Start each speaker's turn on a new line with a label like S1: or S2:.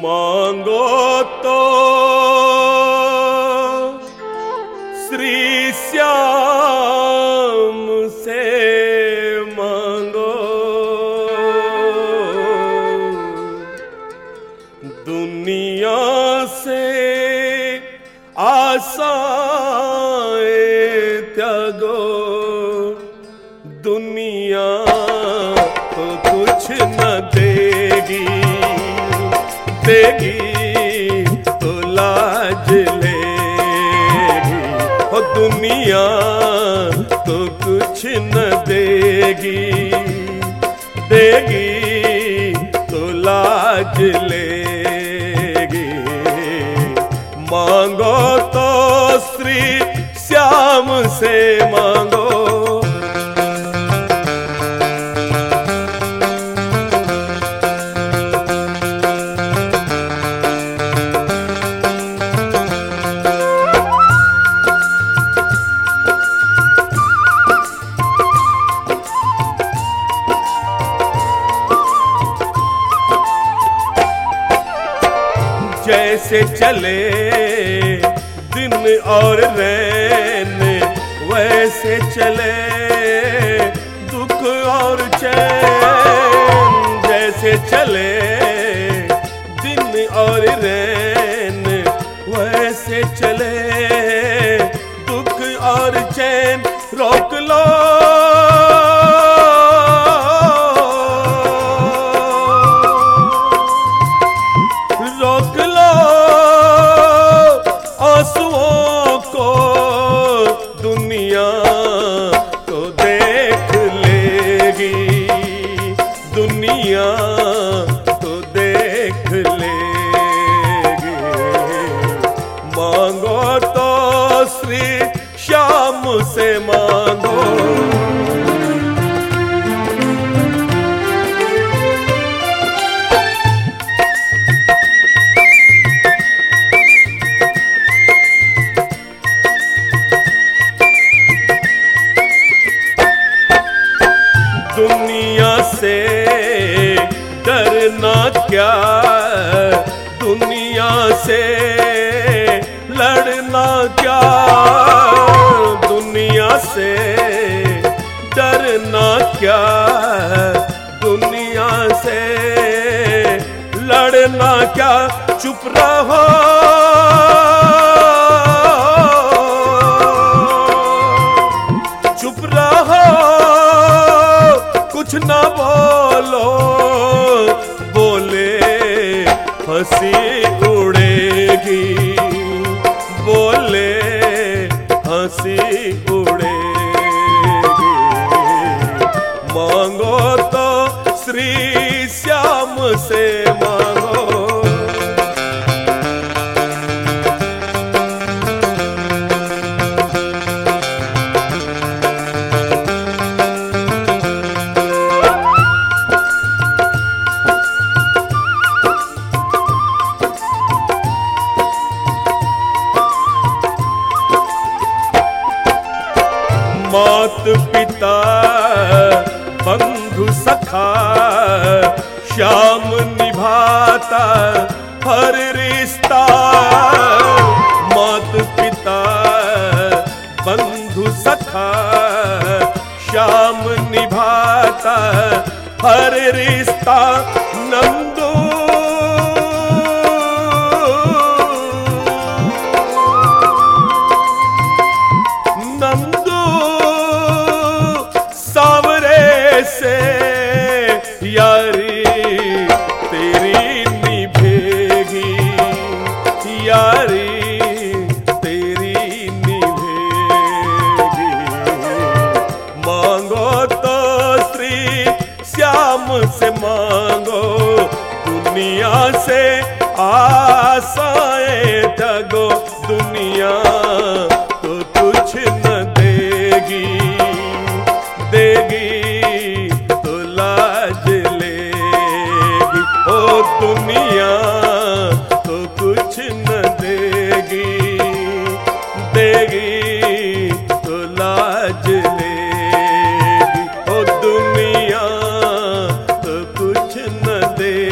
S1: मांगो तो श्री श्याम से मांगो, दुनिया से आशाएं त्यागो। दुनिया तो कुछ न देगी, देगी तो लाज लेगी। ओ दुनिया तो कुछ न देगी, देगी तो लाज लेगी। मांगो तो श्री श्याम से मांगो। जैसे चले दिन और रैन, वैसे चले दुख और चैन। जैसे चले दिन और रैन, वैसे चले दुख और चैन। रोक लो आंसुओं को, दुनिया तो देख लेगी, दुनिया तो देख लेगी। मांगो तो श्री श्याम से मांगो। दुनिया से डरना क्या, दुनिया से लड़ना क्या। दुनिया से डरना क्या, दुनिया से लड़ना क्या। चुप रहो चुप रहो, कुछ ना बोलो, बोले हंसी उड़ेगी, बोले हंसी उड़ेगी। मांगो तो श्री श्याम से मांगो। मात पिता बंधु सखा, श्याम निभाता हर रिश्ता। मात पिता बंधु सखा, श्याम निभाता हर रिश्ता। नंदू से यारी तेरी निभेगी, यारी तेरी निभेगी। मांगो तो श्री श्याम से मांगो, दुनिया से आशाएं त्यागो। दुनिया तो कुछ न देगी, देगी दुनिया तो कुछ न देगी, देगी तो लाज लेगी। ओ दुनिया तो कुछ न देगी।